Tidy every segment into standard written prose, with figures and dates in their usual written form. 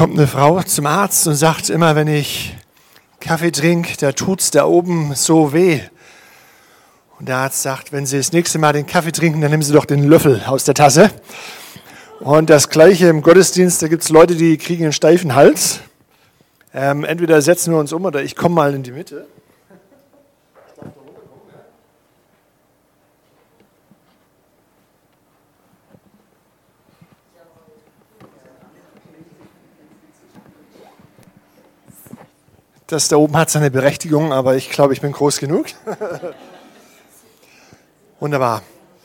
kommt eine Frau zum Arzt und sagt immer, wenn ich Kaffee trinke, da tut's da oben so weh. Und der Arzt sagt, wenn Sie das nächste Mal den Kaffee trinken, dann nehmen Sie doch den Löffel aus der Tasse. Und das Gleiche im Gottesdienst, da gibt es Leute, die kriegen einen steifen Hals. Entweder setzen wir uns um oder ich komme mal in die Mitte. Das da oben hat seine Berechtigung, aber ich glaube, ich bin groß genug. Wunderbar.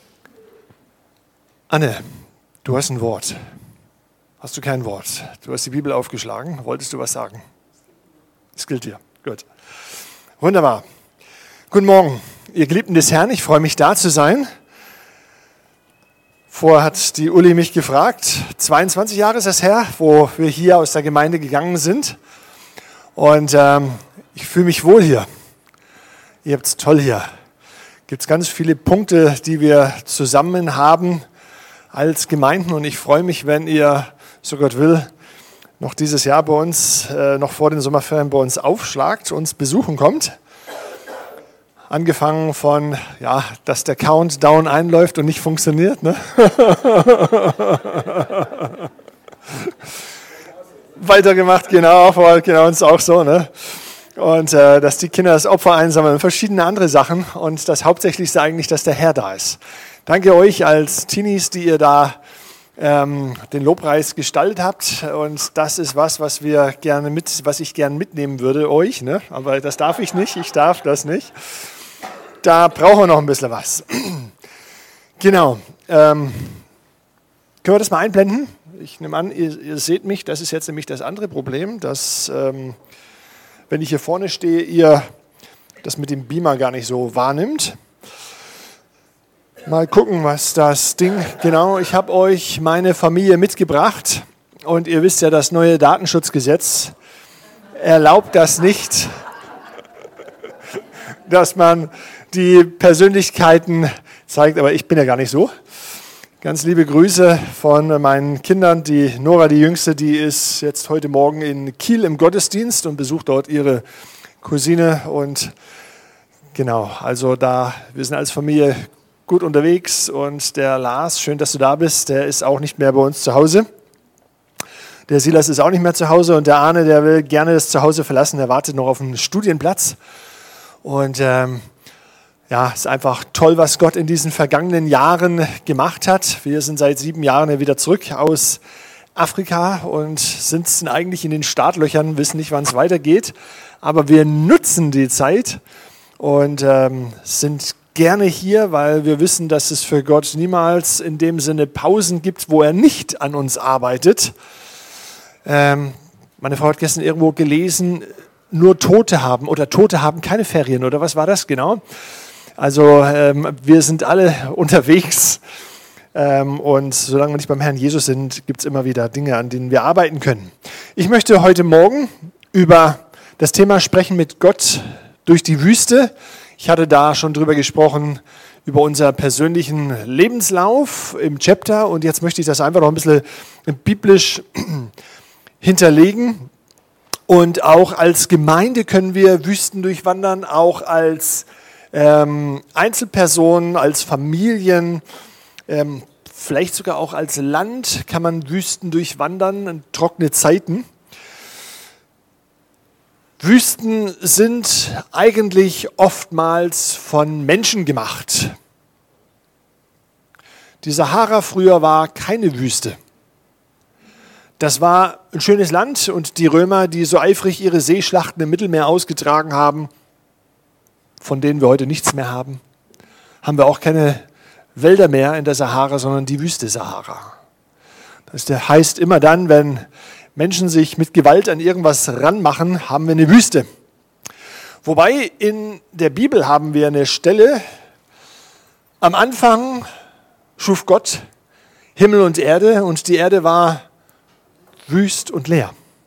Anne, du hast ein Wort. Hast du kein Wort? Du hast die Bibel aufgeschlagen. Wolltest du was sagen? Es gilt dir. Gut. Wunderbar. Guten Morgen, ihr Geliebten des Herrn. Ich freue mich, da zu sein. Vorher hat die Uli mich gefragt. 22 Jahre ist es her, wo wir hier aus der Gemeinde gegangen sind. Und ich fühle mich wohl hier. Ihr habt es toll hier. Gibt es ganz viele Punkte, die wir zusammen haben als Gemeinden. Und ich freue mich, wenn ihr, so Gott will, noch dieses Jahr bei uns, noch vor den Sommerferien bei uns aufschlagt, uns besuchen kommt. Angefangen von, ja, dass der Countdown einläuft und nicht funktioniert, ne? Weitergemacht, genau uns auch so, ne? Und dass die Kinder das Opfer einsammeln und verschiedene andere Sachen. Und das Hauptsächlichste eigentlich, dass der Herr da ist. Danke euch als Teenies, die ihr da den Lobpreis gestaltet habt. Und das ist was ich gerne mitnehmen würde, euch, ne? Aber das darf ich nicht, ich darf das nicht. Da brauchen wir noch ein bisschen was. Genau. Können wir das mal einblenden? Ich nehme an, ihr seht mich, das ist jetzt nämlich das andere Problem, dass, wenn ich hier vorne stehe, ihr das mit dem Beamer gar nicht so wahrnimmt. Mal gucken, was das Ding, genau, ich habe euch meine Familie mitgebracht und ihr wisst ja, das neue Datenschutzgesetz erlaubt das nicht, dass man die Persönlichkeiten zeigt, aber ich bin ja gar nicht so. Ganz liebe Grüße von meinen Kindern. Die Nora, die Jüngste, die ist jetzt heute Morgen in Kiel im Gottesdienst und besucht dort ihre Cousine. Und genau, also da, wir sind als Familie gut unterwegs. Und der Lars, schön, dass du da bist, der ist auch nicht mehr bei uns zu Hause. Der Silas ist auch nicht mehr zu Hause und der Arne, der will gerne das Zuhause verlassen, der wartet noch auf einen Studienplatz. Und ja, es ist einfach toll, was Gott in diesen vergangenen Jahren gemacht hat. Wir sind seit 7 Jahren wieder zurück aus Afrika und sitzen eigentlich in den Startlöchern, wissen nicht, wann es weitergeht. Aber wir nutzen die Zeit und sind gerne hier, weil wir wissen, dass es für Gott niemals in dem Sinne Pausen gibt, wo er nicht an uns arbeitet. Meine Frau hat gestern irgendwo gelesen, nur Tote haben oder Tote haben keine Ferien oder was war das genau? Also wir sind alle unterwegs und solange wir nicht beim Herrn Jesus sind, gibt es immer wieder Dinge, an denen wir arbeiten können. Ich möchte heute Morgen über das Thema sprechen mit Gott durch die Wüste. Ich hatte da schon drüber gesprochen, über unseren persönlichen Lebenslauf im Chapter und jetzt möchte ich das einfach noch ein bisschen biblisch hinterlegen. Und auch als Gemeinde können wir Wüsten durchwandern, auch als Einzelpersonen, als Familien, vielleicht sogar auch als Land kann man Wüsten durchwandern, trockene Zeiten. Wüsten sind eigentlich oftmals von Menschen gemacht. Die Sahara früher war keine Wüste. Das war ein schönes Land und die Römer, die so eifrig ihre Seeschlachten im Mittelmeer ausgetragen haben, von denen wir heute nichts mehr haben, haben wir auch keine Wälder mehr in der Sahara, sondern die Wüste Sahara. Das heißt immer dann, wenn Menschen sich mit Gewalt an irgendwas ranmachen, haben wir eine Wüste. Wobei in der Bibel haben wir eine Stelle, am Anfang schuf Gott Himmel und die Erde war wüst und leer.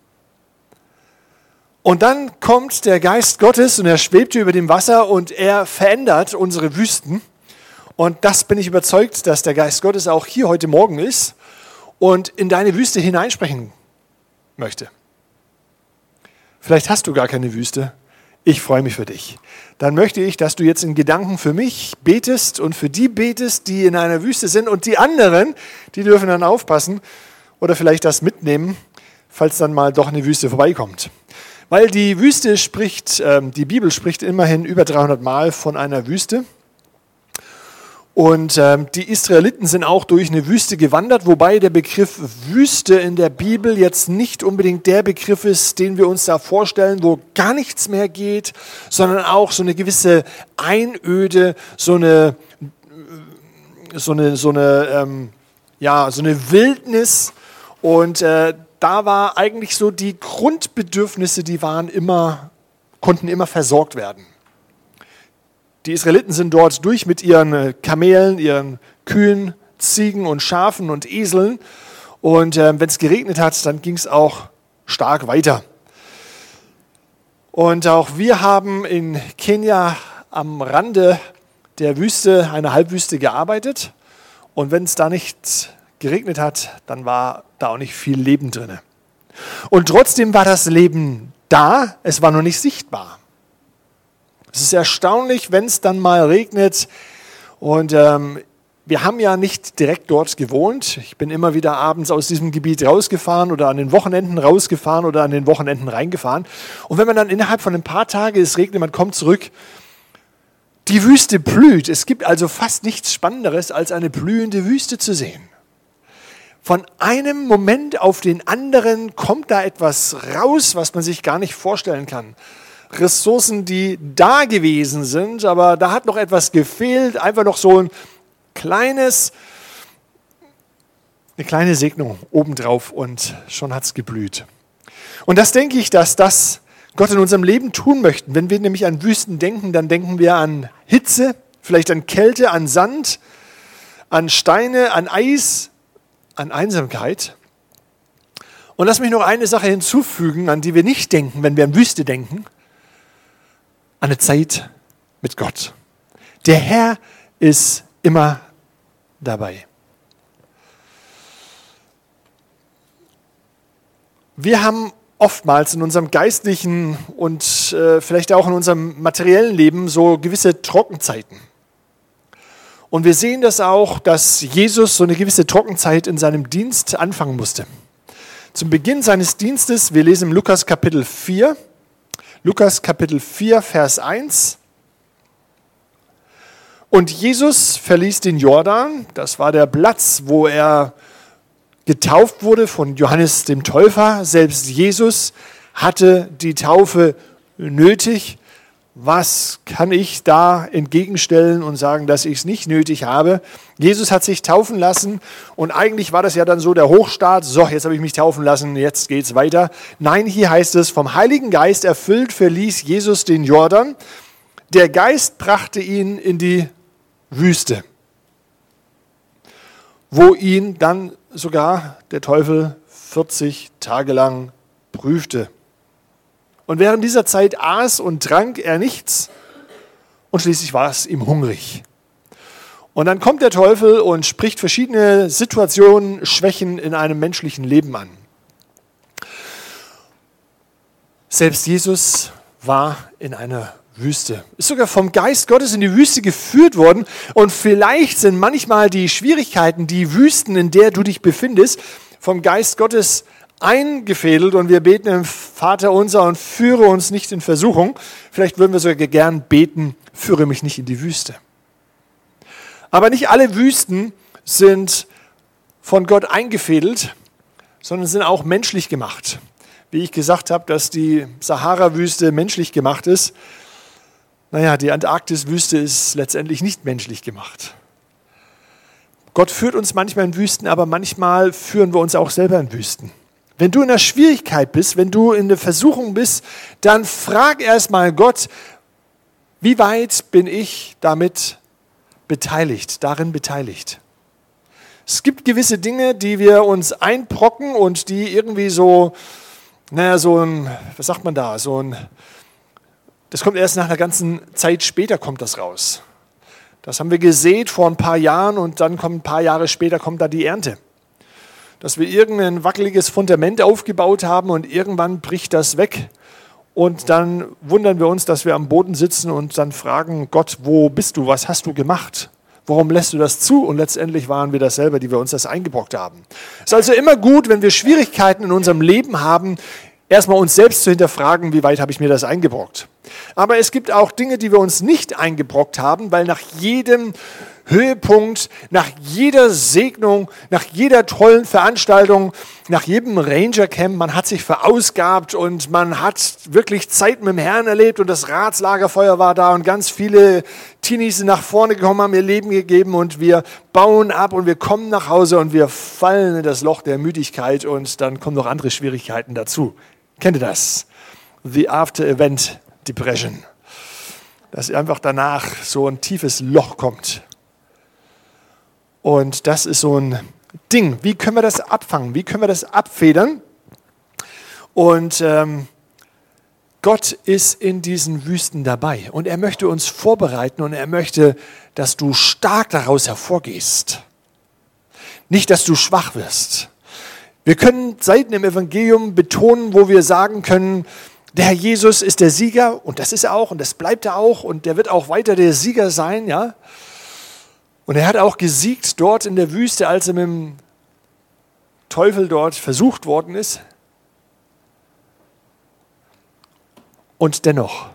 Und dann kommt der Geist Gottes und er schwebt über dem Wasser und er verändert unsere Wüsten. Und das bin ich überzeugt, dass der Geist Gottes auch hier heute Morgen ist und in deine Wüste hineinsprechen möchte. Vielleicht hast du gar keine Wüste. Ich freue mich für dich. Dann möchte ich, dass du jetzt in Gedanken für mich betest und für die betest, die in einer Wüste sind. Und die anderen, die dürfen dann aufpassen oder vielleicht das mitnehmen, falls dann mal doch eine Wüste vorbeikommt. Weil die Wüste spricht, die Bibel spricht immerhin über 300 Mal von einer Wüste. Und die Israeliten sind auch durch eine Wüste gewandert, wobei der Begriff Wüste in der Bibel jetzt nicht unbedingt der Begriff ist, den wir uns da vorstellen, wo gar nichts mehr geht, sondern auch so eine gewisse Einöde, so eine Wildnis. Und da war eigentlich so die Grundbedürfnisse, konnten immer versorgt werden. Die Israeliten sind dort durch mit ihren Kamelen, ihren Kühen, Ziegen und Schafen und Eseln. Und wenn es geregnet hat, dann ging es auch stark weiter. Und auch wir haben in Kenia am Rande der Wüste, einer Halbwüste, gearbeitet. Und wenn es da nicht geregnet hat, dann war da auch nicht viel Leben drin. Und trotzdem war das Leben da, es war noch nicht sichtbar. Es ist erstaunlich, wenn es dann mal regnet. Und wir haben ja nicht direkt dort gewohnt. Ich bin immer wieder abends aus diesem Gebiet rausgefahren oder an den Wochenenden rausgefahren oder an den Wochenenden reingefahren. Und wenn man dann innerhalb von ein paar Tagen es regnet, man kommt zurück, die Wüste blüht. Es gibt also fast nichts Spannenderes, als eine blühende Wüste zu sehen. Von einem Moment auf den anderen kommt da etwas raus, was man sich gar nicht vorstellen kann. Ressourcen, die da gewesen sind, aber da hat noch etwas gefehlt, einfach noch so eine kleine Segnung obendrauf und schon hat es geblüht. Und das denke ich, dass das Gott in unserem Leben tun möchte. Wenn wir nämlich an Wüsten denken, dann denken wir an Hitze, vielleicht an Kälte, an Sand, an Steine, an Eis, an Einsamkeit. Und lass mich noch eine Sache hinzufügen, an die wir nicht denken, wenn wir an Wüste denken. Eine Zeit mit Gott. Der Herr ist immer dabei. Wir haben oftmals in unserem geistlichen und vielleicht auch in unserem materiellen Leben so gewisse Trockenzeiten. Und wir sehen das auch, dass Jesus so eine gewisse Trockenzeit in seinem Dienst anfangen musste. Zum Beginn seines Dienstes, wir lesen im Lukas Kapitel 4, Vers 1. Und Jesus verließ den Jordan, das war der Platz, wo er getauft wurde von Johannes dem Täufer. Selbst Jesus hatte die Taufe nötig. Was kann ich da entgegenstellen und sagen, dass ich es nicht nötig habe? Jesus hat sich taufen lassen und eigentlich war das ja dann so der Hochstart. So, jetzt habe ich mich taufen lassen, jetzt geht's weiter. Nein, hier heißt es, vom Heiligen Geist erfüllt verließ Jesus den Jordan. Der Geist brachte ihn in die Wüste, wo ihn dann sogar der Teufel 40 Tage lang prüfte. Und während dieser Zeit aß und trank er nichts und schließlich war es ihm hungrig. Und dann kommt der Teufel und spricht verschiedene Situationen, Schwächen in einem menschlichen Leben an. Selbst Jesus war in einer Wüste, ist sogar vom Geist Gottes in die Wüste geführt worden. Und vielleicht sind manchmal die Schwierigkeiten, die Wüsten, in der du dich befindest, vom Geist Gottes eingefädelt und wir beten im Vater unser und führe uns nicht in Versuchung. Vielleicht würden wir sogar gern beten, führe mich nicht in die Wüste. Aber nicht alle Wüsten sind von Gott eingefädelt, sondern sind auch menschlich gemacht. Wie ich gesagt habe, dass die Sahara-Wüste menschlich gemacht ist. Naja, die Antarktis-Wüste ist letztendlich nicht menschlich gemacht. Gott führt uns manchmal in Wüsten, aber manchmal führen wir uns auch selber in Wüsten. Wenn du in der Schwierigkeit bist, wenn du in der Versuchung bist, dann frag erstmal Gott, wie weit bin ich darin beteiligt? Es gibt gewisse Dinge, die wir uns einbrocken und die irgendwie das kommt erst nach einer ganzen Zeit später kommt das raus. Das haben wir gesät vor ein paar Jahren und dann kommt ein paar Jahre später kommt da die Ernte. dass wir irgendein wackeliges Fundament aufgebaut haben und irgendwann bricht das weg. Und dann wundern wir uns, dass wir am Boden sitzen und dann fragen, Gott, wo bist du? Was hast du gemacht? Warum lässt du das zu? Und letztendlich waren wir das selber, die wir uns das eingebrockt haben. Es ist also immer gut, wenn wir Schwierigkeiten in unserem Leben haben, erstmal uns selbst zu hinterfragen, wie weit habe ich mir das eingebrockt. Aber es gibt auch Dinge, die wir uns nicht eingebrockt haben, weil nach jedem Höhepunkt, nach jeder Segnung, nach jeder tollen Veranstaltung, nach jedem Ranger-Camp, man hat sich verausgabt und man hat wirklich Zeit mit dem Herrn erlebt und das Ratslagerfeuer war da und ganz viele Teenies sind nach vorne gekommen, haben ihr Leben gegeben und wir bauen ab und wir kommen nach Hause und wir fallen in das Loch der Müdigkeit und dann kommen noch andere Schwierigkeiten dazu. Kennt ihr das? The After-Event Depression. Dass einfach danach so ein tiefes Loch kommt. Und das ist so ein Ding. Wie können wir das abfangen? Wie können wir das abfedern? Und Gott ist in diesen Wüsten dabei. Und er möchte uns vorbereiten und er möchte, dass du stark daraus hervorgehst. Nicht, dass du schwach wirst. Wir können Seiten im Evangelium betonen, wo wir sagen können, der Herr Jesus ist der Sieger und das ist er auch und das bleibt er auch und der wird auch weiter der Sieger sein, ja. Und er hat auch gesiegt dort in der Wüste, als er mit dem Teufel dort versucht worden ist. Und dennoch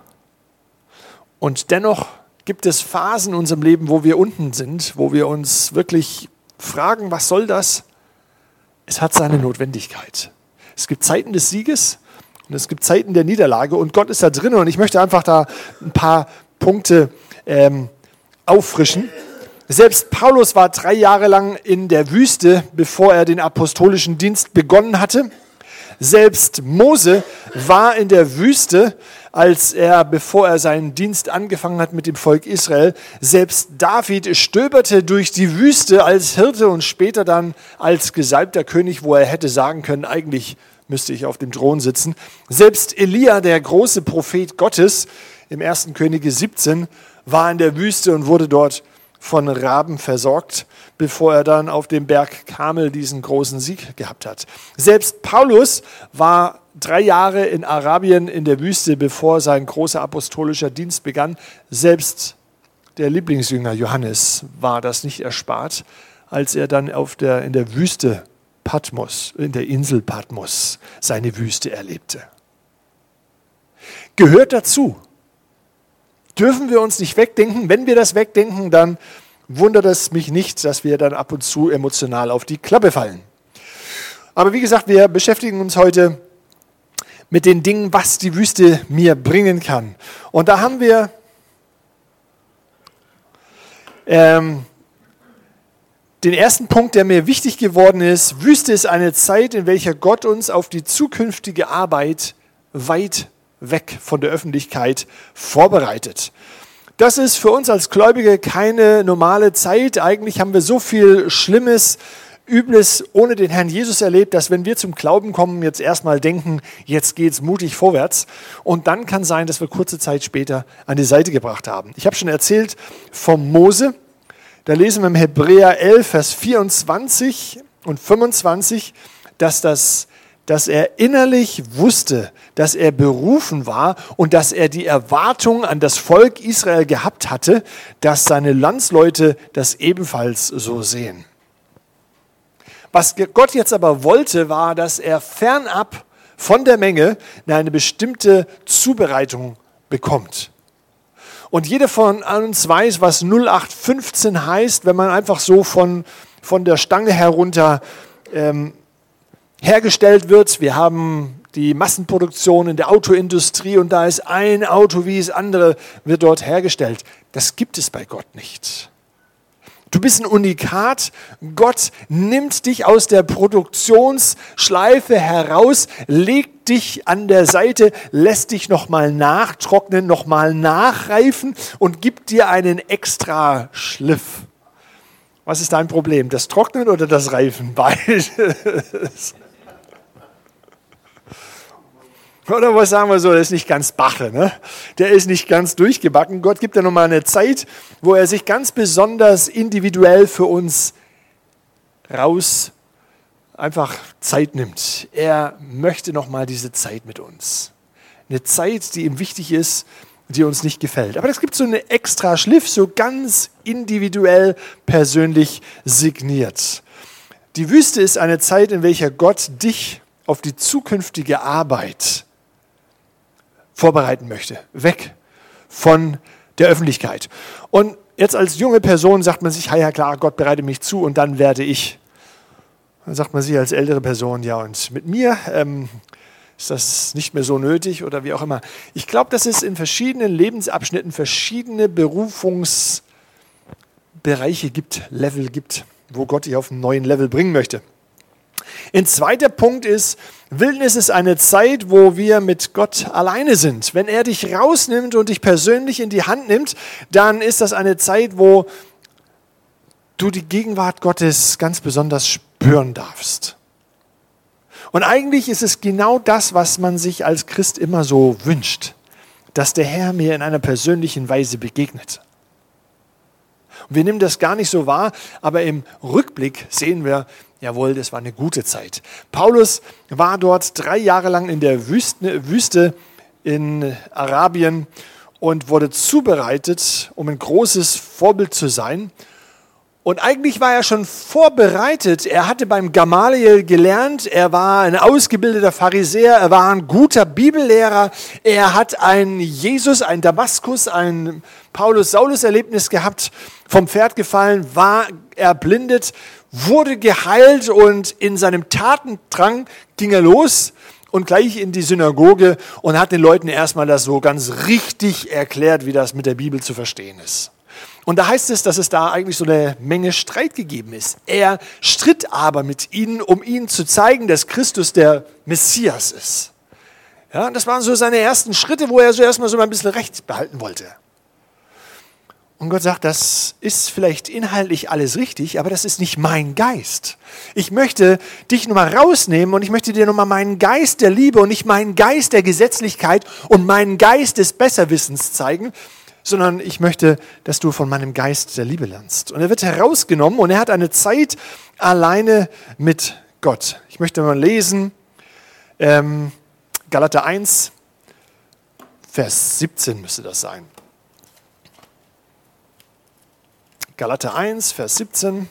gibt es Phasen in unserem Leben, wo wir unten sind, wo wir uns wirklich fragen, was soll das? Es hat seine Notwendigkeit. Es gibt Zeiten des Sieges und es gibt Zeiten der Niederlage und Gott ist da drin und ich möchte einfach da ein paar Punkte auffrischen. Selbst Paulus war 3 Jahre lang in der Wüste, bevor er den apostolischen Dienst begonnen hatte. Selbst Mose war in der Wüste, bevor er seinen Dienst angefangen hat mit dem Volk Israel. Selbst David stöberte durch die Wüste als Hirte und später dann als gesalbter König, wo er hätte sagen können, eigentlich müsste ich auf dem Thron sitzen. Selbst Elia, der große Prophet Gottes, im 1. Könige 17, war in der Wüste und wurde dort von Raben versorgt, bevor er dann auf dem Berg Karmel diesen großen Sieg gehabt hat. Selbst Paulus war 3 Jahre in Arabien in der Wüste, bevor sein großer apostolischer Dienst begann. Selbst der Lieblingsjünger Johannes war das nicht erspart, als er dann in der Wüste Patmos, in der Insel Patmos, seine Wüste erlebte. Gehört dazu. Dürfen wir uns nicht wegdenken. Wenn wir das wegdenken, dann wundert es mich nicht, dass wir dann ab und zu emotional auf die Klappe fallen. Aber wie gesagt, wir beschäftigen uns heute mit den Dingen, was die Wüste mir bringen kann. Und da haben wir den ersten Punkt, der mir wichtig geworden ist. Wüste ist eine Zeit, in welcher Gott uns auf die zukünftige Arbeit weit weg von der Öffentlichkeit vorbereitet. Das ist für uns als Gläubige keine normale Zeit. Eigentlich haben wir so viel Schlimmes, Übles ohne den Herrn Jesus erlebt, dass wenn wir zum Glauben kommen, jetzt erstmal denken, jetzt geht's mutig vorwärts. Und dann kann sein, dass wir kurze Zeit später an die Seite gebracht haben. Ich habe schon erzählt vom Mose. Da lesen wir im Hebräer 11, Vers 24 und 25, dass er innerlich wusste, dass er berufen war und dass er die Erwartung an das Volk Israel gehabt hatte, dass seine Landsleute das ebenfalls so sehen. Was Gott jetzt aber wollte, war, dass er fernab von der Menge eine bestimmte Zubereitung bekommt. Und jeder von uns weiß, was 0815 heißt, wenn man einfach so von der Stange herunter hergestellt wird. Wir haben die Massenproduktion in der Autoindustrie und da ist ein Auto wie das andere, wird dort hergestellt. Das gibt es bei Gott nicht. Du bist ein Unikat. Gott nimmt dich aus der Produktionsschleife heraus, legt dich an der Seite, lässt dich nochmal nachtrocknen, nochmal nachreifen und gibt dir einen extra Schliff. Was ist dein Problem? Das Trocknen oder das Reifen? Beides. Oder was sagen wir so, der ist nicht ganz Bache, ne? Der ist nicht ganz durchgebacken. Gott gibt ja nochmal eine Zeit, wo er sich ganz besonders individuell für uns einfach Zeit nimmt. Er möchte nochmal diese Zeit mit uns. Eine Zeit, die ihm wichtig ist, die uns nicht gefällt. Aber es gibt so einen extra Schliff, so ganz individuell, persönlich signiert. Die Wüste ist eine Zeit, in welcher Gott dich auf die zukünftige Arbeit vorbereiten möchte. Weg von der Öffentlichkeit. Und jetzt als junge Person sagt man sich, ja klar, Gott bereitet mich zu und dann werde ich. Dann sagt man sich als ältere Person, ja und mit mir ist das nicht mehr so nötig oder wie auch immer. Ich glaube, dass es in verschiedenen Lebensabschnitten verschiedene Berufungsbereiche gibt, Level gibt, wo Gott dich auf einen neuen Level bringen möchte. Ein zweiter Punkt ist, Wildnis ist eine Zeit, wo wir mit Gott alleine sind. Wenn er dich rausnimmt und dich persönlich in die Hand nimmt, dann ist das eine Zeit, wo du die Gegenwart Gottes ganz besonders spüren darfst. Und eigentlich ist es genau das, was man sich als Christ immer so wünscht, dass der Herr mir in einer persönlichen Weise begegnet. Und wir nehmen das gar nicht so wahr, aber im Rückblick sehen wir, jawohl, das war eine gute Zeit. Paulus war dort 3 Jahre lang in der Wüste in Arabien und wurde zubereitet, um ein großes Vorbild zu sein. Und eigentlich war er schon vorbereitet. Er hatte beim Gamaliel gelernt, er war ein ausgebildeter Pharisäer, er war ein guter Bibellehrer, er hat ein Jesus, ein Damaskus, ein Paulus-Saulus-Erlebnis gehabt, vom Pferd gefallen, war erblindet, wurde geheilt und in seinem Tatendrang ging er los und gleich in die Synagoge und hat den Leuten erstmal das so ganz richtig erklärt, wie das mit der Bibel zu verstehen ist. Und da heißt es, dass es da eigentlich so eine Menge Streit gegeben ist. Er stritt aber mit ihnen, um ihnen zu zeigen, dass Christus der Messias ist. Ja, und das waren so seine ersten Schritte, wo er so erstmal so ein bisschen Recht behalten wollte. Und Gott sagt, das ist vielleicht inhaltlich alles richtig, aber das ist nicht mein Geist. Ich möchte dich nochmal rausnehmen und ich möchte dir nochmal meinen Geist der Liebe und nicht meinen Geist der Gesetzlichkeit und meinen Geist des Besserwissens zeigen, sondern ich möchte, dass du von meinem Geist der Liebe lernst. Und er wird herausgenommen und er hat eine Zeit alleine mit Gott. Ich möchte mal lesen, Galater 1, Vers 17 müsste das sein. Galater 1, Vers 17.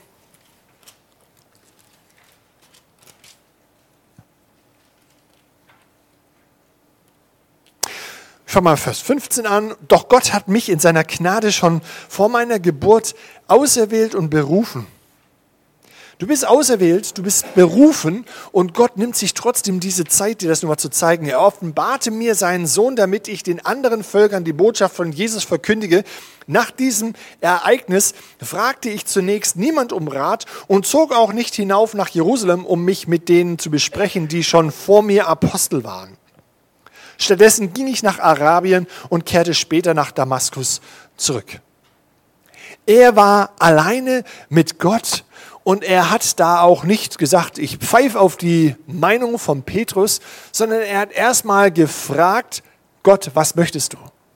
Schau mal Vers 15 an. Doch Gott hat mich in seiner Gnade schon vor meiner Geburt auserwählt und berufen. Du bist auserwählt, du bist berufen und Gott nimmt sich trotzdem diese Zeit, dir das nochmal zu zeigen. Er offenbarte mir seinen Sohn, damit ich den anderen Völkern die Botschaft von Jesus verkündige. Nach diesem Ereignis fragte ich zunächst niemand um Rat und zog auch nicht hinauf nach Jerusalem, um mich mit denen zu besprechen, die schon vor mir Apostel waren. Stattdessen ging ich nach Arabien und kehrte später nach Damaskus zurück. Er war alleine mit Gott und er hat da auch nicht gesagt, ich pfeife auf die Meinung von Petrus, sondern er hat erstmal gefragt, Gott, was möchtest du?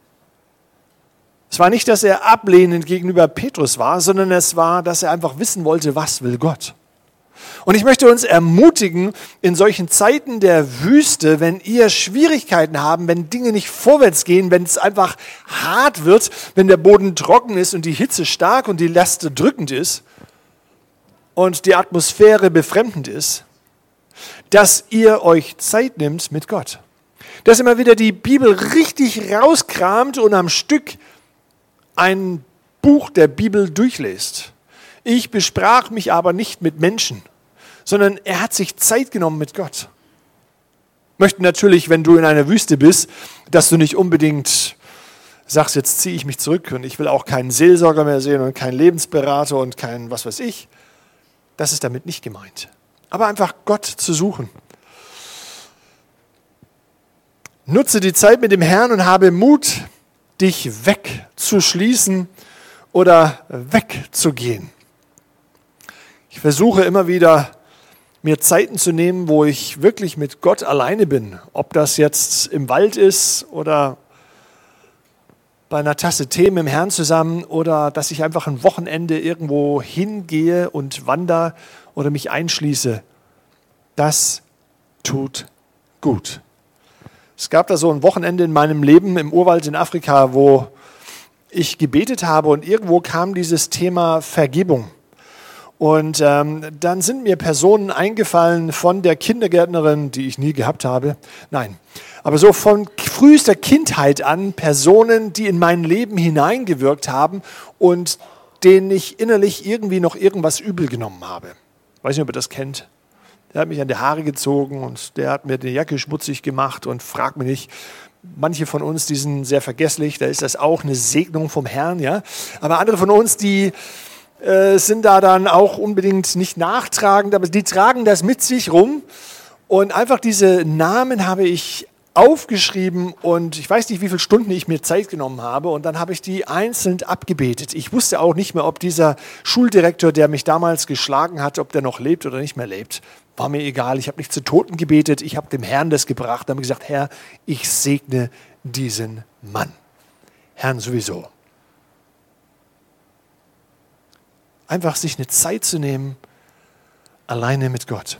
Es war nicht, dass er ablehnend gegenüber Petrus war, sondern es war, dass er einfach wissen wollte, was will Gott? Und ich möchte uns ermutigen, in solchen Zeiten der Wüste, wenn ihr Schwierigkeiten habt, wenn Dinge nicht vorwärts gehen, wenn es einfach hart wird, wenn der Boden trocken ist und die Hitze stark und die Last drückend ist und die Atmosphäre befremdend ist, dass ihr euch Zeit nimmt mit Gott. Dass ihr mal wieder die Bibel richtig rauskramt und am Stück ein Buch der Bibel durchlest. Ich besprach mich aber nicht mit Menschen, sondern er hat sich Zeit genommen mit Gott. Möchte natürlich, wenn du in einer Wüste bist, dass du nicht unbedingt sagst, jetzt ziehe ich mich zurück und ich will auch keinen Seelsorger mehr sehen und keinen Lebensberater und keinen was weiß ich. Das ist damit nicht gemeint. Aber einfach Gott zu suchen. Nutze die Zeit mit dem Herrn und habe Mut, dich wegzuschließen oder wegzugehen. Ich versuche immer wieder, mir Zeiten zu nehmen, wo ich wirklich mit Gott alleine bin. Ob das jetzt im Wald ist oder bei einer Tasse Tee mit dem Herrn zusammen oder dass ich einfach ein Wochenende irgendwo hingehe und wandere oder mich einschließe das tut gut. Es gab da so ein Wochenende in meinem Leben im Urwald in Afrika, wo ich gebetet habe und irgendwo kam dieses Thema Vergebung. Und dann sind mir Personen eingefallen von der Kindergärtnerin, die ich nie gehabt habe. Nein, aber so von frühester Kindheit an Personen, die in mein Leben hineingewirkt haben und denen ich innerlich irgendwie noch irgendwas übel genommen habe. Ich weiß nicht, ob ihr das kennt. Der hat mich an die Haare gezogen und der hat mir die Jacke schmutzig gemacht und fragt mich nicht. Manche von uns, die sind sehr vergesslich, da ist das auch eine Segnung vom Herrn, ja. Aber andere von uns, die sind da dann auch unbedingt nicht nachtragend, aber die tragen das mit sich rum. Und einfach diese Namen habe ich aufgeschrieben und ich weiß nicht, wie viele Stunden ich mir Zeit genommen habe und dann habe ich die einzeln abgebetet. Ich wusste auch nicht mehr, ob dieser Schuldirektor, der mich damals geschlagen hat, ob der noch lebt oder nicht mehr lebt. War mir egal, ich habe nicht zu Toten gebetet, ich habe dem Herrn das gebracht, habe gesagt, Herr, ich segne diesen Mann. Herrn sowieso. Einfach sich eine Zeit zu nehmen, alleine mit Gott.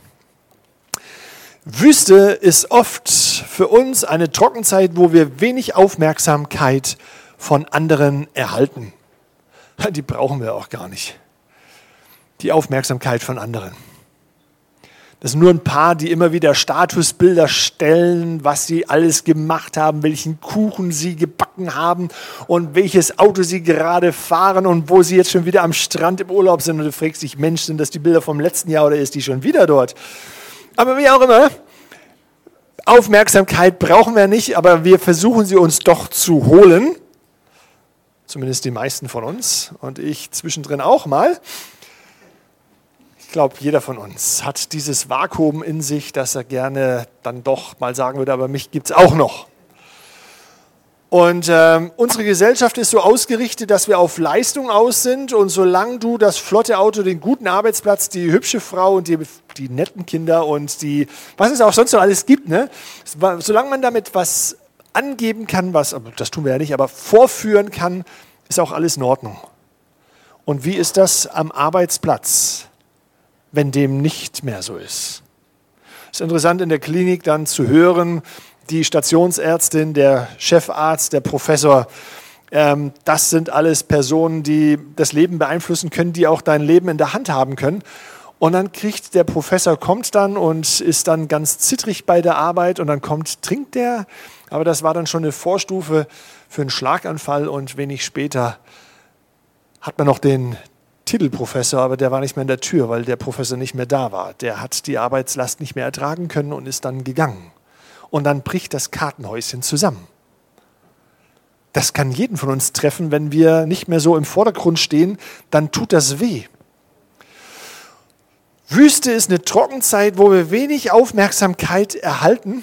Wüste ist oft für uns eine Trockenzeit, wo wir wenig Aufmerksamkeit von anderen erhalten. Die brauchen wir auch gar nicht. Die Aufmerksamkeit von anderen. Das sind nur ein paar, die immer wieder Statusbilder stellen, was sie alles gemacht haben, welchen Kuchen sie gebacken haben und welches Auto sie gerade fahren und wo sie jetzt schon wieder am Strand im Urlaub sind. Und du fragst dich, Mensch, sind das die Bilder vom letzten Jahr oder ist die schon wieder dort? Aber wie auch immer, Aufmerksamkeit brauchen wir nicht, aber wir versuchen sie uns doch zu holen. Zumindest die meisten von uns und ich zwischendrin auch mal. Ich glaube, jeder von uns hat dieses Vakuum in sich, dass er gerne dann doch mal sagen würde, aber mich gibt es auch noch. Und unsere Gesellschaft ist so ausgerichtet, dass wir auf Leistung aus sind und solange du das flotte Auto, den guten Arbeitsplatz, die hübsche Frau und die netten Kinder und die, was es auch sonst noch alles gibt, ne? Solange man damit was angeben kann, das tun wir ja nicht, aber vorführen kann, ist auch alles in Ordnung. Und wie ist das am Arbeitsplatz, wenn dem nicht mehr so ist? Es ist interessant in der Klinik dann zu hören, die Stationsärztin, der Chefarzt, der Professor, das sind alles Personen, die das Leben beeinflussen können, die auch dein Leben in der Hand haben können. Und dann kriegt der Professor, kommt dann und ist dann ganz zittrig bei der Arbeit und dann trinkt der, aber das war dann schon eine Vorstufe für einen Schlaganfall und wenig später hat man noch den Titelprofessor, aber der war nicht mehr in der Tür, weil der Professor nicht mehr da war. Der hat die Arbeitslast nicht mehr ertragen können und ist dann gegangen. Und dann bricht das Kartenhäuschen zusammen. Das kann jeden von uns treffen, wenn wir nicht mehr so im Vordergrund stehen, dann tut das weh. Wüste ist eine Trockenzeit, wo wir wenig Aufmerksamkeit erhalten.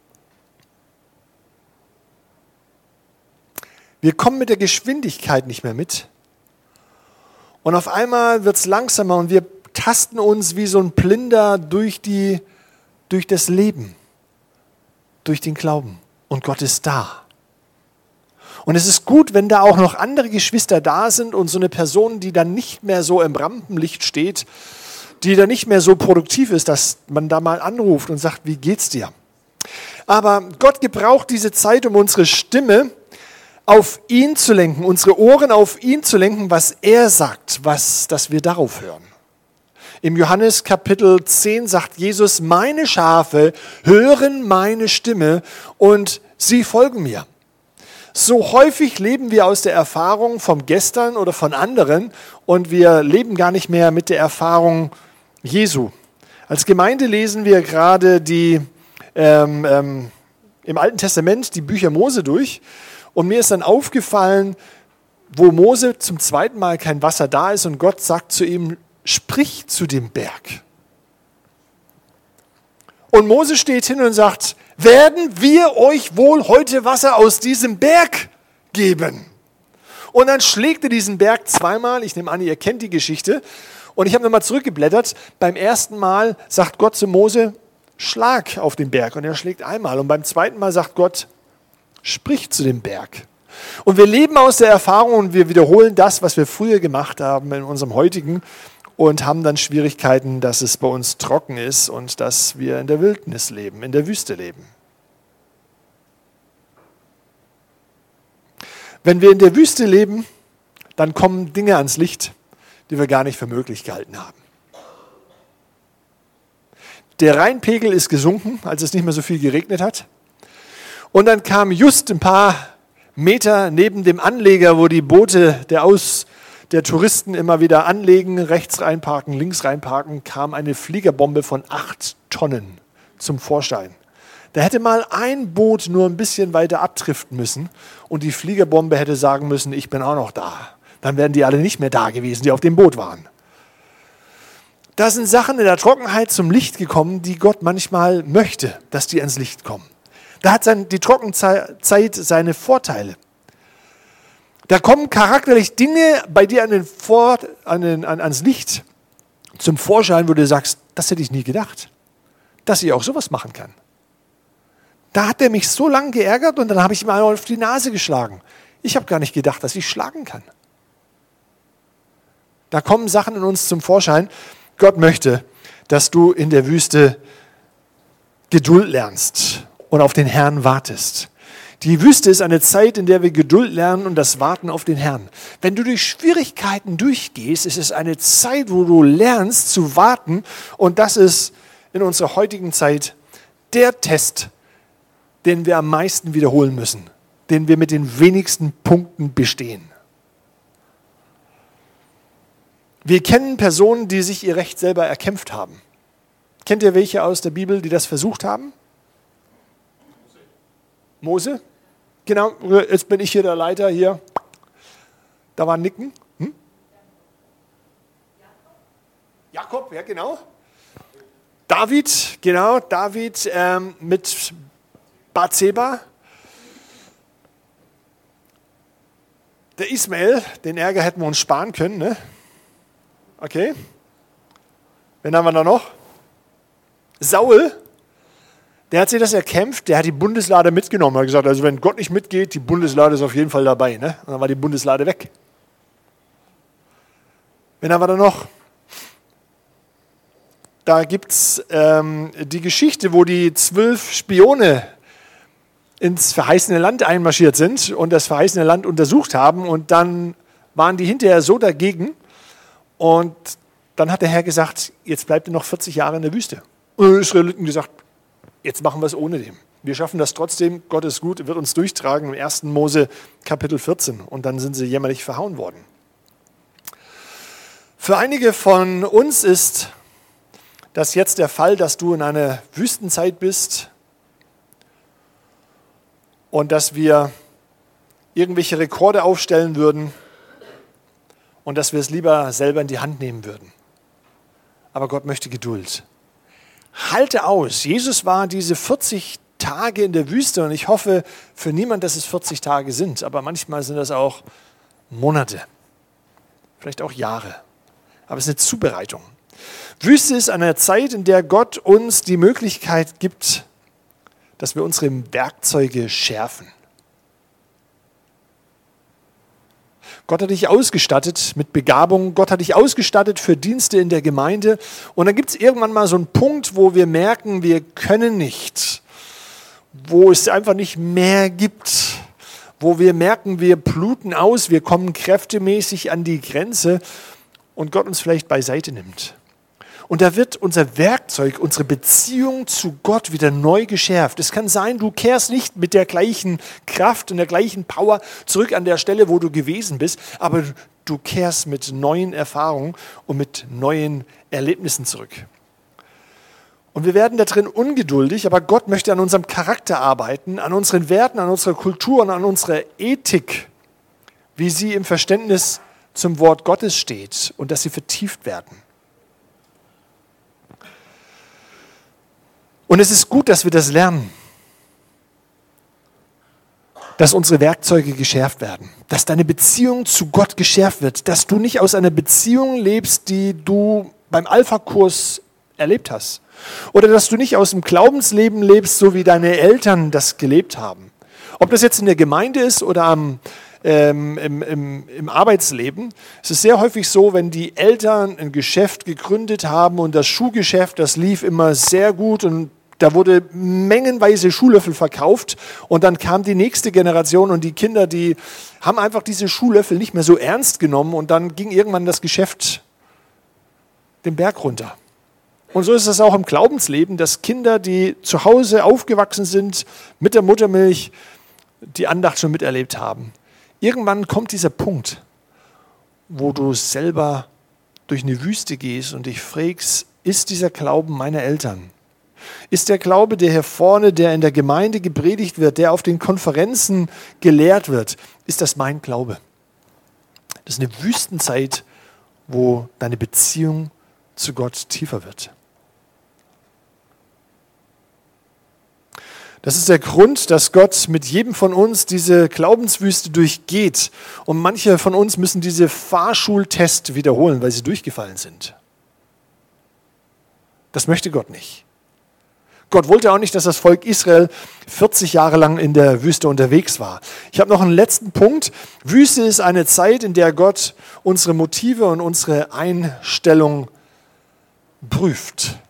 Wir kommen mit der Geschwindigkeit nicht mehr mit. Und auf einmal wird es langsamer und wir tasten uns wie so ein Blinder durch das Leben, durch den Glauben. Und Gott ist da. Und es ist gut, wenn da auch noch andere Geschwister da sind und so eine Person, die dann nicht mehr so im Rampenlicht steht, die dann nicht mehr so produktiv ist, dass man da mal anruft und sagt, wie geht's dir? Aber Gott gebraucht diese Zeit, um unsere Stimme auf ihn zu lenken, unsere Ohren auf ihn zu lenken, was er sagt, dass wir darauf hören. Im Johannes Kapitel 10 sagt Jesus, meine Schafe hören meine Stimme und sie folgen mir. So häufig leben wir aus der Erfahrung vom Gestern oder von anderen und wir leben gar nicht mehr mit der Erfahrung Jesu. Als Gemeinde lesen wir gerade im Alten Testament die Bücher Mose durch und mir ist dann aufgefallen, wo Mose zum zweiten Mal kein Wasser da ist und Gott sagt zu ihm, sprich zu dem Berg. Und Mose steht hin und sagt, werden wir euch wohl heute Wasser aus diesem Berg geben? Und dann schlägt er diesen Berg zweimal, ich nehme an, ihr kennt die Geschichte, und ich habe nochmal zurückgeblättert, beim ersten Mal sagt Gott zu Mose, schlag auf den Berg, und er schlägt einmal, und beim zweiten Mal sagt Gott, sprich zu dem Berg. Und wir leben aus der Erfahrung und wir wiederholen das, was wir früher gemacht haben in unserem heutigen. und haben dann Schwierigkeiten, dass es bei uns trocken ist und dass wir in der Wildnis leben, in der Wüste leben. Wenn wir in der Wüste leben, dann kommen Dinge ans Licht, die wir gar nicht für möglich gehalten haben. Der Rheinpegel ist gesunken, als es nicht mehr so viel geregnet hat. Und dann kam just ein paar Meter neben dem Anleger, wo die Boote der Touristen immer wieder anlegen, rechts reinparken, links reinparken, kam eine Fliegerbombe von 8 Tonnen zum Vorschein. Da hätte mal ein Boot nur ein bisschen weiter abdriften müssen und die Fliegerbombe hätte sagen müssen, ich bin auch noch da. Dann wären die alle nicht mehr da gewesen, die auf dem Boot waren. Da sind Sachen in der Trockenheit zum Licht gekommen, die Gott manchmal möchte, dass die ans Licht kommen. Da hat die Trockenzeit seine Vorteile. Da kommen charakterlich Dinge bei dir ans Licht zum Vorschein, wo du sagst, das hätte ich nie gedacht, dass ich auch sowas machen kann. Da hat er mich so lange geärgert und dann habe ich ihm einmal auf die Nase geschlagen. Ich habe gar nicht gedacht, dass ich schlagen kann. Da kommen Sachen in uns zum Vorschein. Gott möchte, dass du in der Wüste Geduld lernst und auf den Herrn wartest. Die Wüste ist eine Zeit, in der wir Geduld lernen und das Warten auf den Herrn. Wenn du durch Schwierigkeiten durchgehst, ist es eine Zeit, wo du lernst zu warten. Und das ist in unserer heutigen Zeit der Test, den wir am meisten wiederholen müssen, den wir mit den wenigsten Punkten bestehen. Wir kennen Personen, die sich ihr Recht selber erkämpft haben. Kennt ihr welche aus der Bibel, die das versucht haben? Mose? Genau, jetzt bin ich hier der Leiter hier. Da war Nicken. Jakob, ja genau. David mit Bathseba. Der Ismael, den Ärger hätten wir uns sparen können, ne? Okay. Wen haben wir da noch? Saul, der hat sich das erkämpft, der hat die Bundeslade mitgenommen. Er hat gesagt, also wenn Gott nicht mitgeht, die Bundeslade ist auf jeden Fall dabei. Ne? Und dann war die Bundeslade weg. Wen haben wir da noch? Da gibt es die Geschichte, wo die 12 Spione ins verheißene Land einmarschiert sind und das verheißene Land untersucht haben. Und dann waren die hinterher so dagegen. Und dann hat der Herr gesagt, jetzt bleibt ihr noch 40 Jahre in der Wüste. Und die Israeliten gesagt, jetzt machen wir es ohne dem. Wir schaffen das trotzdem, Gott ist gut, wird uns durchtragen im 1. Mose Kapitel 14. Und dann sind sie jämmerlich verhauen worden. Für einige von uns ist das jetzt der Fall, dass du in einer Wüstenzeit bist und dass wir irgendwelche Rekorde aufstellen würden, und dass wir es lieber selber in die Hand nehmen würden. Aber Gott möchte Geduld. Halte aus. Jesus war diese 40 Tage in der Wüste und ich hoffe für niemand, dass es 40 Tage sind. Aber manchmal sind das auch Monate, vielleicht auch Jahre. Aber es ist eine Zubereitung. Wüste ist eine Zeit, in der Gott uns die Möglichkeit gibt, dass wir unsere Werkzeuge schärfen. Gott hat dich ausgestattet mit Begabung, Gott hat dich ausgestattet für Dienste in der Gemeinde. Und dann gibt es irgendwann mal so einen Punkt, wo wir merken, wir können nicht, wo es einfach nicht mehr gibt, wo wir merken, wir bluten aus, wir kommen kräftemäßig an die Grenze und Gott uns vielleicht beiseite nimmt. Und da wird unser Werkzeug, unsere Beziehung zu Gott wieder neu geschärft. Es kann sein, du kehrst nicht mit der gleichen Kraft und der gleichen Power zurück an der Stelle, wo du gewesen bist, aber du kehrst mit neuen Erfahrungen und mit neuen Erlebnissen zurück. Und wir werden da drin ungeduldig, aber Gott möchte an unserem Charakter arbeiten, an unseren Werten, an unserer Kultur und an unserer Ethik, wie sie im Verständnis zum Wort Gottes steht und dass sie vertieft werden. Und es ist gut, dass wir das lernen, dass unsere Werkzeuge geschärft werden, dass deine Beziehung zu Gott geschärft wird, dass du nicht aus einer Beziehung lebst, die du beim Alpha-Kurs erlebt hast oder dass du nicht aus dem Glaubensleben lebst, so wie deine Eltern das gelebt haben. Ob das jetzt in der Gemeinde ist oder im Arbeitsleben. Es ist sehr häufig so, wenn die Eltern ein Geschäft gegründet haben und das Schuhgeschäft, das lief immer sehr gut und da wurde mengenweise Schuhlöffel verkauft und dann kam die nächste Generation und die Kinder, die haben einfach diese Schuhlöffel nicht mehr so ernst genommen und dann ging irgendwann das Geschäft den Berg runter. Und so ist es auch im Glaubensleben, dass Kinder, die zu Hause aufgewachsen sind, mit der Muttermilch die Andacht schon miterlebt haben. Irgendwann kommt dieser Punkt, wo du selber durch eine Wüste gehst und dich fragst, ist dieser Glauben meiner Eltern? Ist der Glaube, der hier vorne, der in der Gemeinde gepredigt wird, der auf den Konferenzen gelehrt wird, ist das mein Glaube? Das ist eine Wüstenzeit, wo deine Beziehung zu Gott tiefer wird. Das ist der Grund, dass Gott mit jedem von uns diese Glaubenswüste durchgeht. Und manche von uns müssen diese Fahrschultest wiederholen, weil sie durchgefallen sind. Das möchte Gott nicht. Gott wollte auch nicht, dass das Volk Israel 40 Jahre lang in der Wüste unterwegs war. Ich habe noch einen letzten Punkt. Wüste ist eine Zeit, in der Gott unsere Motive und unsere Einstellung prüft.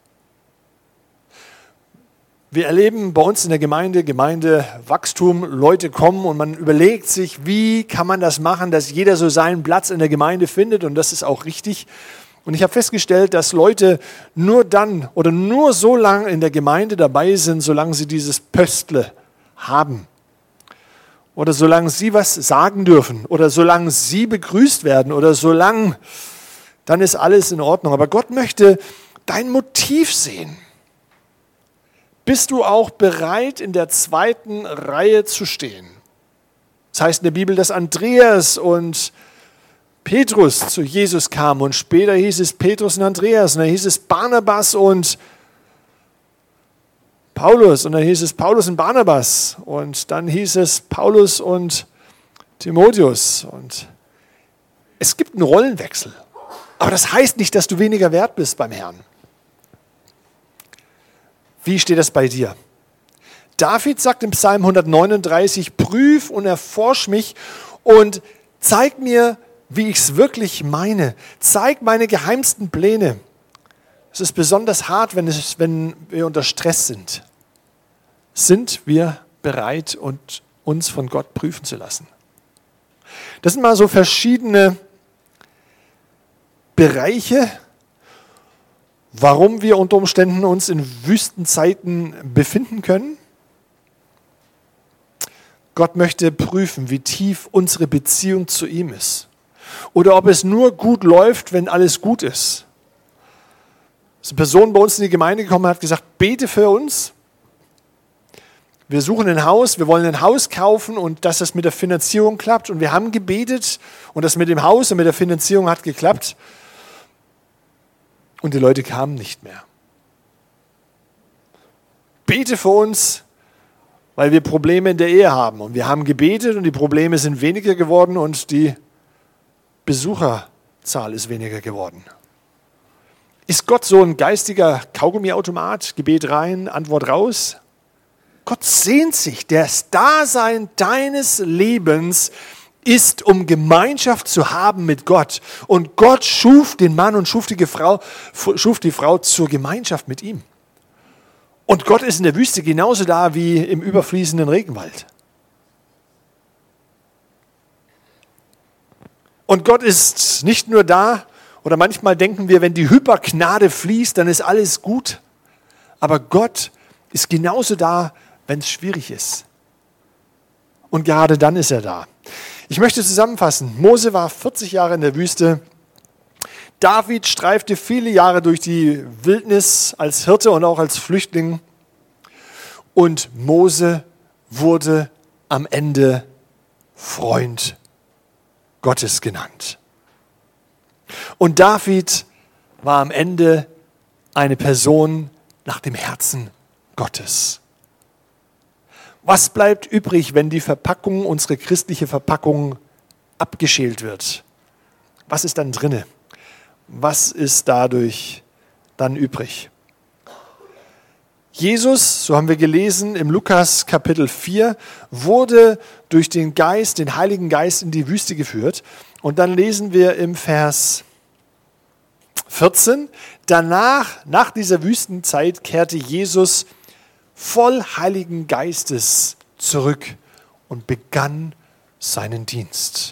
Wir erleben bei uns in der Gemeindewachstum, Leute kommen und man überlegt sich, wie kann man das machen, dass jeder so seinen Platz in der Gemeinde findet und das ist auch richtig. Und ich habe festgestellt, dass Leute nur dann oder nur so lange in der Gemeinde dabei sind, solange sie dieses Pöstle haben. Oder solange sie was sagen dürfen. Oder solange sie begrüßt werden. Oder solange, dann ist alles in Ordnung. Aber Gott möchte dein Motiv sehen. Bist du auch bereit, in der zweiten Reihe zu stehen? Das heißt in der Bibel, dass Andreas und Petrus zu Jesus kam und später hieß es Petrus und Andreas und dann hieß es Barnabas und Paulus und dann hieß es Paulus und Barnabas und dann hieß es Paulus und Timotheus und es gibt einen Rollenwechsel, aber das heißt nicht, dass du weniger wert bist beim Herrn. Wie steht das bei dir? David sagt im Psalm 139, prüf und erforsch mich und zeig mir, wie ich es wirklich meine. Zeig meine geheimsten Pläne. Es ist besonders hart, wenn wir unter Stress sind. Sind wir bereit, uns von Gott prüfen zu lassen? Das sind mal so verschiedene Bereiche, warum wir unter Umständen uns in Wüstenzeiten befinden können. Gott möchte prüfen, wie tief unsere Beziehung zu ihm ist. Oder ob es nur gut läuft, wenn alles gut ist. Es ist eine Person bei uns in die Gemeinde gekommen und hat gesagt, bete für uns. Wir suchen ein Haus, wir wollen ein Haus kaufen und dass das mit der Finanzierung klappt. Und wir haben gebetet und das mit dem Haus und mit der Finanzierung hat geklappt. Und die Leute kamen nicht mehr. Bete für uns, weil wir Probleme in der Ehe haben. Und wir haben gebetet und die Probleme sind weniger geworden und die Besucherzahl ist weniger geworden. Ist Gott so ein geistiger Kaugummiautomat? Gebet rein, Antwort raus? Gott sehnt sich, das Dasein deines Lebens ist, um Gemeinschaft zu haben mit Gott. Und Gott schuf den Mann und schuf die Frau zur Gemeinschaft mit ihm. Und Gott ist in der Wüste genauso da wie im überfließenden Regenwald. Und Gott ist nicht nur da, oder manchmal denken wir, wenn die Hypergnade fließt, dann ist alles gut. Aber Gott ist genauso da, wenn es schwierig ist. Und gerade dann ist er da. Ich möchte zusammenfassen. Mose war 40 Jahre in der Wüste. David streifte viele Jahre durch die Wildnis als Hirte und auch als Flüchtling. Und Mose wurde am Ende Freund Gottes genannt. Und David war am Ende eine Person nach dem Herzen Gottes. Was bleibt übrig, wenn die Verpackung, unsere christliche Verpackung, abgeschält wird? Was ist dann drinne? Was ist dadurch dann übrig? Jesus, so haben wir gelesen im Lukas Kapitel 4, wurde durch den Geist, den Heiligen Geist in die Wüste geführt. Und dann lesen wir im Vers 14, danach, nach dieser Wüstenzeit, kehrte Jesus voll Heiligen Geistes zurück und begann seinen Dienst.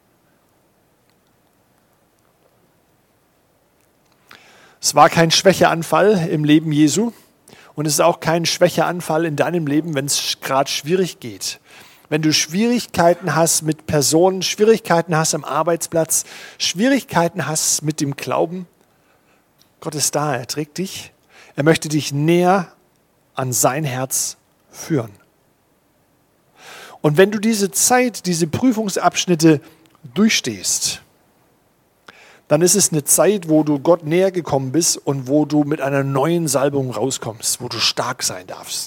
Es war kein Schwächeanfall im Leben Jesu und es ist auch kein Schwächeanfall in deinem Leben, wenn es gerade schwierig geht. Wenn du Schwierigkeiten hast mit Personen, Schwierigkeiten hast am Arbeitsplatz, Schwierigkeiten hast mit dem Glauben, Gott ist da, er trägt dich. Er möchte dich näher an sein Herz führen. Und wenn du diese Zeit, diese Prüfungsabschnitte durchstehst, dann ist es eine Zeit, wo du Gott näher gekommen bist und wo du mit einer neuen Salbung rauskommst, wo du stark sein darfst.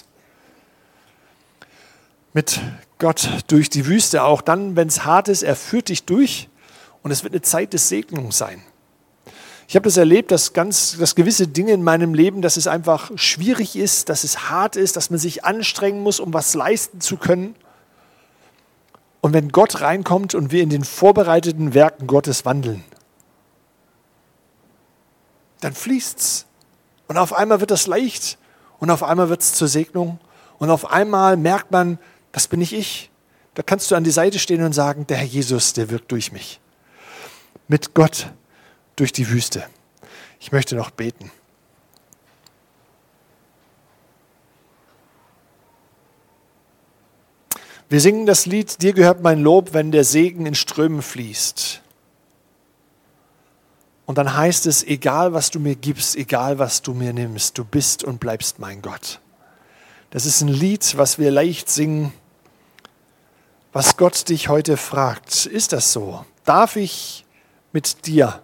Mit Gott durch die Wüste, auch dann, wenn es hart ist, er führt dich durch und es wird eine Zeit des Segnens sein. Ich habe das erlebt, dass gewisse Dinge in meinem Leben, dass es einfach schwierig ist, dass es hart ist, dass man sich anstrengen muss, um was leisten zu können. Und wenn Gott reinkommt und wir in den vorbereiteten Werken Gottes wandeln, dann fließt's. Und auf einmal wird das leicht und auf einmal wird es zur Segnung und auf einmal merkt man, das bin nicht ich. Da kannst du an die Seite stehen und sagen, der Herr Jesus, der wirkt durch mich. Mit Gott durch die Wüste. Ich möchte noch beten. Wir singen das Lied, dir gehört mein Lob, wenn der Segen in Strömen fließt. Und dann heißt es, egal was du mir gibst, egal was du mir nimmst, du bist und bleibst mein Gott. Das ist ein Lied, was wir leicht singen, was Gott dich heute fragt. Ist das so? Darf ich mit dir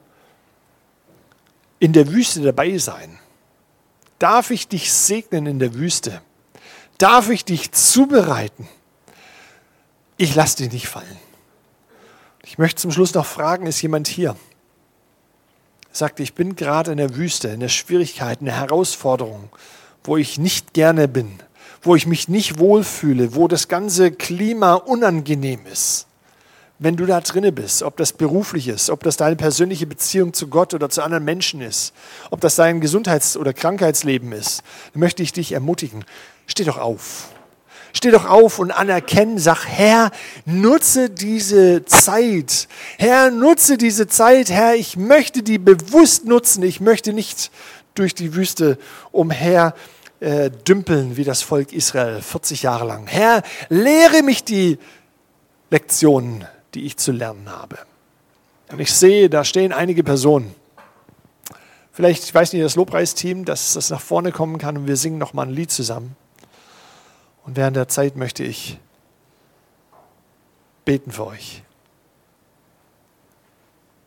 in der Wüste dabei sein? Darf ich dich segnen in der Wüste? Darf ich dich zubereiten? Ich lasse dich nicht fallen. Ich möchte zum Schluss noch fragen, ist jemand hier? Sagt, ich bin gerade in der Wüste, in der Schwierigkeit, in der Herausforderung, wo ich nicht gerne bin, wo ich mich nicht wohlfühle, wo das ganze Klima unangenehm ist. Wenn du da drinne bist, ob das beruflich ist, ob das deine persönliche Beziehung zu Gott oder zu anderen Menschen ist, ob das dein Gesundheits- oder Krankheitsleben ist, dann möchte ich dich ermutigen, steh doch auf. Steh doch auf und anerkenn, sag, Herr, nutze diese Zeit. Herr, nutze diese Zeit. Herr, ich möchte die bewusst nutzen. Ich möchte nicht durch die Wüste umher dümpeln wie das Volk Israel 40 Jahre lang. Herr, lehre mich die Lektionen, die ich zu lernen habe. Und ich sehe, da stehen einige Personen. Vielleicht, ich weiß nicht, das Lobpreisteam, dass das nach vorne kommen kann und wir singen noch mal ein Lied zusammen. Und während der Zeit möchte ich beten für euch.